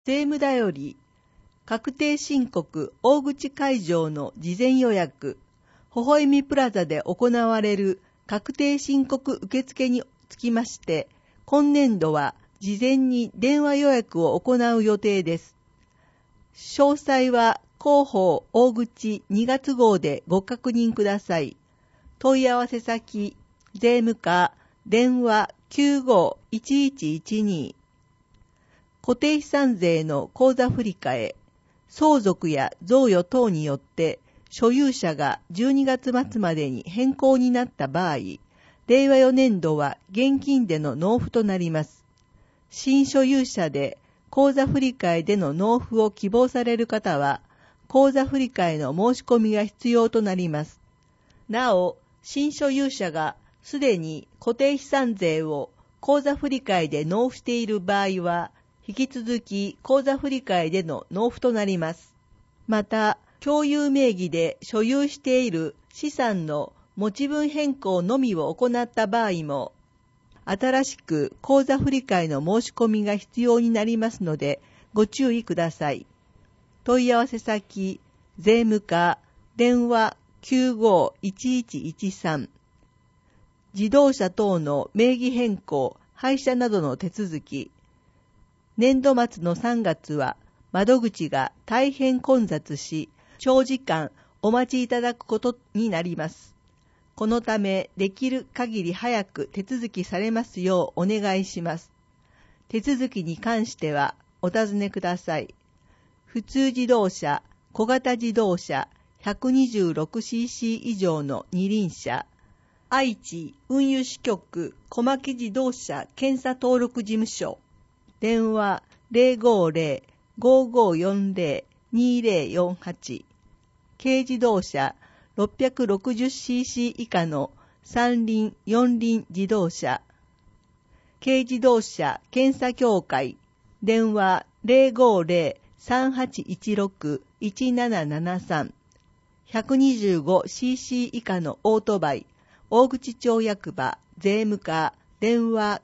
政務だより、確定申告大口会場の事前予約、微笑みプラザで行われる確定申告受付につきまして、今年度は事前に電話予約を行う予定です。詳細は広報大口2月号でご確認ください。問い合わせ先、税務課、電話 95-1112。固定資産税の口座振替、相続や贈与等によって所有者が12月末までに変更になった場合、令和4年度は現金での納付となります。新所有者で口座振替での納付を希望される方は、口座振替の申し込みが必要となります。なお、新所有者がすでに固定資産税を口座振替で納付している場合は、引き続き口座振替での納付となります。また、共有名義で所有している資産の持ち分変更のみを行った場合も、新しく口座振替の申し込みが必要になりますので、ご注意ください。問い合わせ先、税務課、電話 95-1113。自動車等の名義変更、廃車などの手続き。年度末の3月は窓口が大変混雑し、長時間お待ちいただくことになります。このため、できる限り早く手続きされますようお願いします。手続きに関してはお尋ねください。普通自動車、小型自動車、126cc 以上の二輪車、愛知運輸支局小牧自動車検査登録事務所、電話 050-5540-2048。軽自動車 660cc 以下の三輪四輪自動車。軽自動車検査協会。電話 050-3816-1773。125cc 以下のオートバイ。大口町役場税務課。電話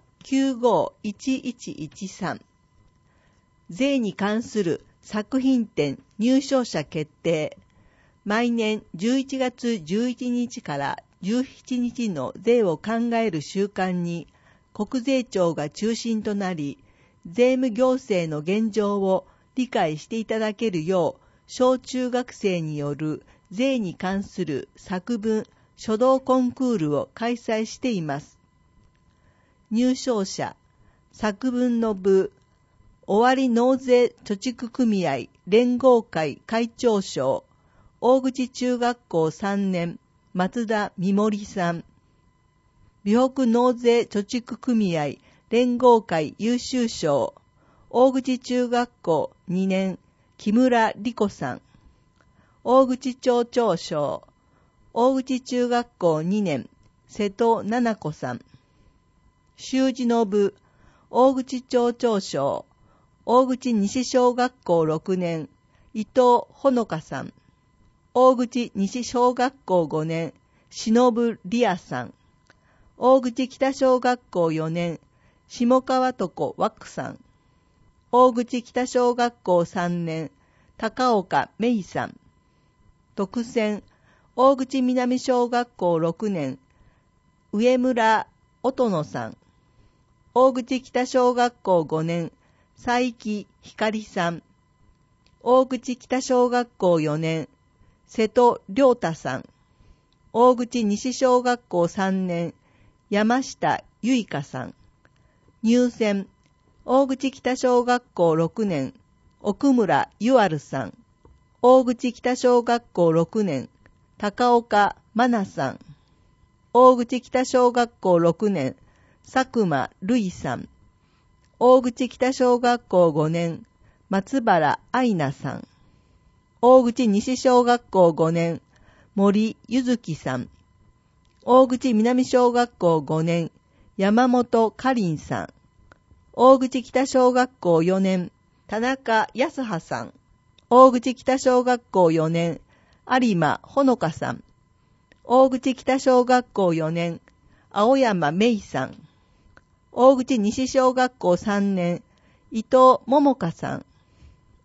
95-1113。税に関する作品展入賞者決定。毎年11月11日から17日の税を考える週間に国税庁が中心となり、税務行政の現状を理解していただけるよう、小中学生による税に関する作文、書道コンクールを開催しています。入賞者、作文の部、尾張納税貯蓄組合連合会会長賞、大口中学校3年、松田美森さん。美北納税貯蓄組合連合会優秀賞、大口中学校2年、木村理子さん。大口町長賞、大口中学校2年、瀬戸奈々子さん。習字の部、大口町長賞、大口西小学校6年、伊藤ほのかさん。大口西小学校5年、忍理也さん。大口北小学校4年、下川床和久さん。大口北小学校3年、高岡芽衣さん。特選、大口南小学校6年、上村音野さん。大口北小学校5年、佐伯光さん。大口北小学校4年、瀬戸亮太さん。大口西小学校3年、山下結香さん。入選、大口北小学校6年、奥村ゆあるさん。大口北小学校6年、高岡真奈さん。大口北小学校6年、佐久間るいさん。大口北小学校5年、松原愛菜さん。大口西小学校5年、森ゆずきさん。大口南小学校5年、山本かりんさん。大口北小学校4年、田中康葉さん。大口北小学校4年、有馬ほのかさん。大口北小学校4年、青山芽衣さん。大口西小学校3年、伊藤桃香さん。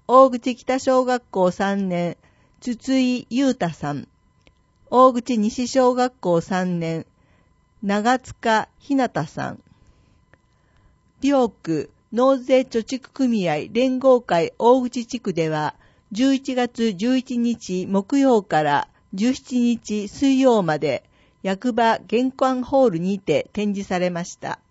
大口北小学校3年、筒井裕太さん。大口西小学校3年、長塚ひなたさん。両区納税貯蓄組合連合会大口地区では、11月11日木曜から17日水曜まで、役場玄関ホールにて展示されました。